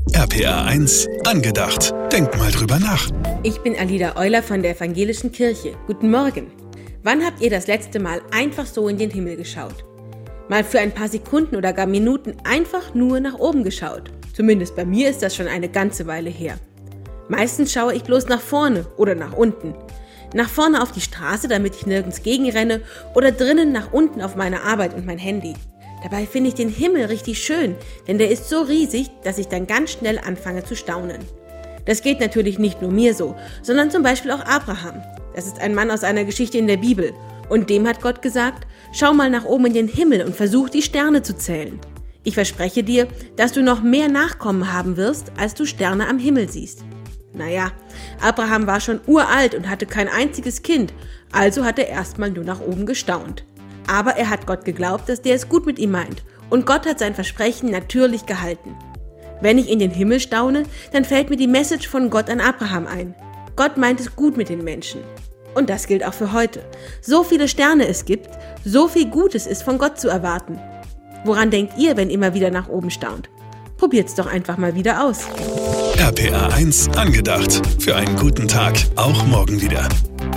RPR 1 angedacht. Denk mal drüber nach. Ich bin Alida Euler von der Evangelischen Kirche. Guten Morgen. Wann habt ihr das letzte Mal einfach so in den Himmel geschaut? Mal für ein paar Sekunden oder gar Minuten einfach nur nach oben geschaut. Zumindest bei mir ist das schon eine ganze Weile her. Meistens schaue ich bloß nach vorne oder nach unten. Nach vorne auf die Straße, damit ich nirgends gegenrenne, oder drinnen nach unten auf meine Arbeit und mein Handy. Dabei finde ich den Himmel richtig schön, denn der ist so riesig, dass ich dann ganz schnell anfange zu staunen. Das geht natürlich nicht nur mir so, sondern zum Beispiel auch Abraham. Das ist ein Mann aus einer Geschichte in der Bibel. Und dem hat Gott gesagt, schau mal nach oben in den Himmel und versuch die Sterne zu zählen. Ich verspreche dir, dass du noch mehr Nachkommen haben wirst, als du Sterne am Himmel siehst. Naja, Abraham war schon uralt und hatte kein einziges Kind, also hat er erstmal nur nach oben gestaunt. Aber er hat Gott geglaubt, dass der es gut mit ihm meint. Und Gott hat sein Versprechen natürlich gehalten. Wenn ich in den Himmel staune, dann fällt mir die Message von Gott an Abraham ein. Gott meint es gut mit den Menschen. Und das gilt auch für heute. So viele Sterne es gibt, so viel Gutes ist von Gott zu erwarten. Woran denkt ihr, wenn ihr mal wieder nach oben staunt? Probiert's doch einfach mal wieder aus. RPR 1 angedacht. Für einen guten Tag, auch morgen wieder.